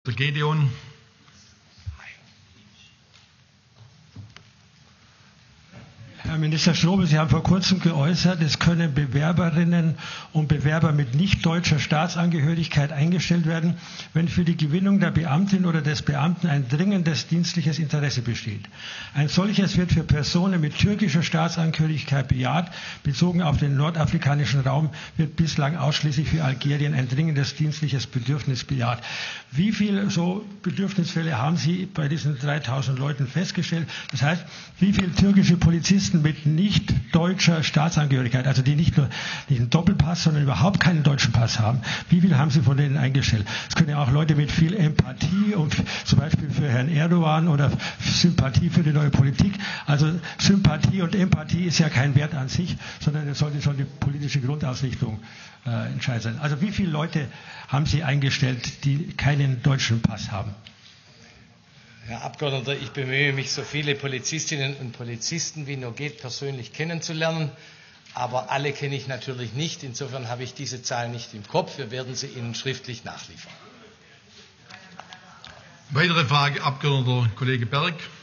Der Gedeon. Herr Minister Strobel, Sie haben vor kurzem geäußert, es können Bewerberinnen und Bewerber mit nicht deutscher Staatsangehörigkeit eingestellt werden, wenn für die Gewinnung der Beamtin oder des Beamten ein dringendes dienstliches Interesse besteht. Ein solches wird für Personen mit türkischer Staatsangehörigkeit bejaht. Bezogen auf den nordafrikanischen Raum wird bislang ausschließlich für Algerien ein dringendes dienstliches Bedürfnis bejaht. Wie viele so Bedürfnisfälle haben Sie bei diesen 3000 Leuten festgestellt? Das heißt, wie viele türkische Polizisten mit nicht deutscher Staatsangehörigkeit, also die nicht nur nicht einen Doppelpass, sondern überhaupt keinen deutschen Pass haben, wie viele haben Sie von denen eingestellt? Es können ja auch Leute mit viel Empathie und zum Beispiel für Herrn Erdogan oder Sympathie für die neue Politik. Also Sympathie und Empathie ist ja kein Wert an sich, sondern es sollte schon die politische Grundausrichtung entscheidend sein. Also wie viele Leute haben Sie eingestellt, die keinen deutschen Pass haben? Herr Abgeordneter, ich bemühe mich, so viele Polizistinnen und Polizisten wie nur geht persönlich kennenzulernen. Aber alle kenne ich natürlich nicht. Insofern habe ich diese Zahl nicht im Kopf. Wir werden sie Ihnen schriftlich nachliefern. Weitere Frage, Abgeordneter Kollege Berg.